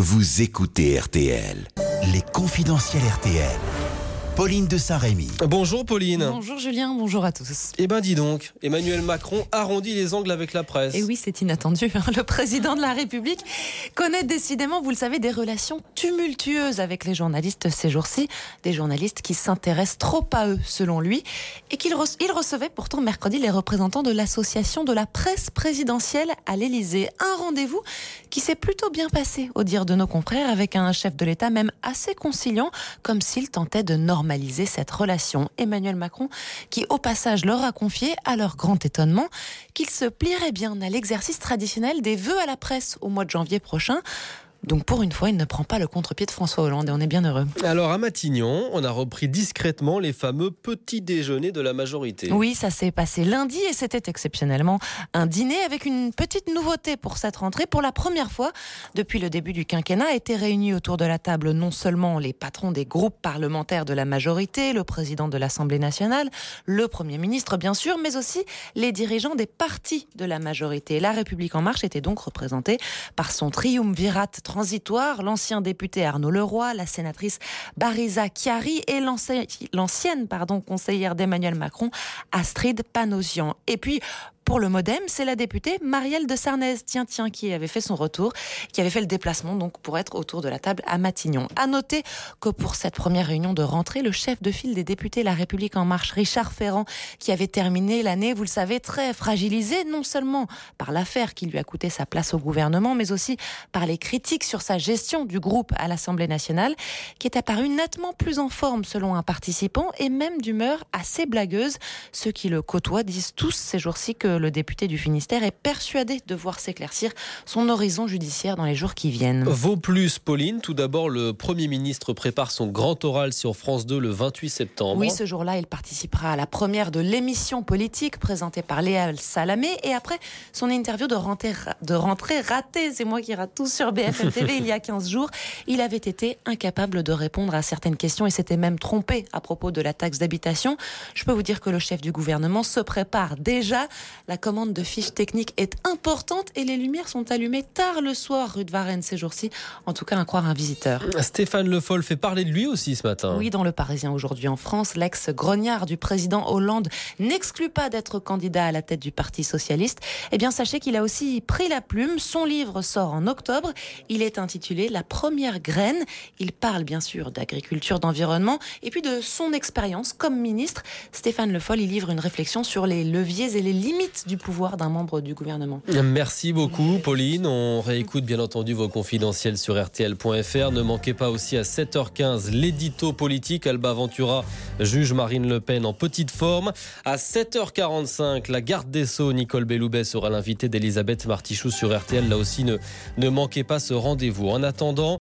vous écoutez RTL. Les confidentiels RTL. Pauline de Saint-Rémy. Bonjour Pauline. Bonjour Julien, bonjour à tous. Eh ben dis donc, Emmanuel Macron arrondit les angles avec la presse. Et oui, c'est inattendu. Le président de la République connaît décidément, vous le savez, des relations tumultueuses avec les journalistes ces jours-ci. Des journalistes qui s'intéressent trop à eux, selon lui. Et il recevait pourtant mercredi les représentants de l'association de la presse présidentielle à l'Élysée. Un rendez-vous qui s'est plutôt bien passé, au dire de nos confrères, avec un chef de l'État même assez conciliant, comme s'il tentait de normaliser cette relation. Emmanuel Macron, qui au passage leur a confié, à leur grand étonnement, qu'il se plierait bien à l'exercice traditionnel des vœux à la presse au mois de janvier prochain. Donc pour une fois, il ne prend pas le contre-pied de François Hollande et on est bien heureux. Alors à Matignon, on a repris discrètement les fameux petits déjeuners de la majorité. Oui, ça s'est passé lundi et c'était exceptionnellement un dîner avec une petite nouveauté pour cette rentrée. Pour la première fois, depuis le début du quinquennat, étaient réunis autour de la table non seulement les patrons des groupes parlementaires de la majorité, le président de l'Assemblée nationale, le Premier ministre bien sûr, mais aussi les dirigeants des partis de la majorité. La République en marche était donc représentée par son triumvirat transitoire, l'ancien député Arnaud Leroy, la sénatrice Bariza Chiari et l'ancienne conseillère d'Emmanuel Macron, Astrid Panosyan. Et puis, pour le MoDem, c'est la députée Marielle de Sarnez, qui avait fait son retour, qui avait fait le déplacement donc pour être autour de la table à Matignon. À noter que pour cette première réunion de rentrée, le chef de file des députés La République en marche, Richard Ferrand, qui avait terminé l'année, vous le savez, très fragilisé, non seulement par l'affaire qui lui a coûté sa place au gouvernement, mais aussi par les critiques sur sa gestion du groupe à l'Assemblée nationale, qui est apparu nettement plus en forme selon un participant et même d'humeur assez blagueuse. Ceux qui le côtoient disent tous ces jours-ci que le député du Finistère est persuadé de voir s'éclaircir son horizon judiciaire dans les jours qui viennent. Vos plus, Pauline. Tout d'abord, le Premier ministre prépare son grand oral sur France 2 le 28 septembre. Oui, ce jour-là, il participera à la première de l'émission politique présentée par Léa Salamé. Et après son interview de rentrée ratée, c'est moi qui rate tout sur BFM TV il y a 15 jours, il avait été incapable de répondre à certaines questions et s'était même trompé à propos de la taxe d'habitation. Je peux vous dire que le chef du gouvernement se prépare déjà. La commande de fiches techniques est importante et les lumières sont allumées tard le soir rue de Varennes ces jours-ci. En tout cas, à croire un visiteur. Stéphane Le Foll fait parler de lui aussi ce matin. Oui, dans Le Parisien aujourd'hui en France, l'ex-grognard du président Hollande n'exclut pas d'être candidat à la tête du Parti socialiste. Eh bien, sachez qu'il a aussi pris la plume. Son livre sort en octobre. Il est intitulé La première graine. Il parle bien sûr d'agriculture, d'environnement et puis de son expérience comme ministre. Stéphane Le Foll, il livre une réflexion sur les leviers et les limites du pouvoir d'un membre du gouvernement. Merci beaucoup Pauline. On réécoute bien entendu vos confidentiels sur rtl.fr. Ne manquez pas aussi à 7h15 l'édito politique. Alba Ventura juge Marine Le Pen en petite forme. À 7h45, la garde des Sceaux Nicole Belloubet sera l'invitée d'Elisabeth Martichoux sur RTL. Là aussi, ne manquez pas ce rendez-vous. En attendant,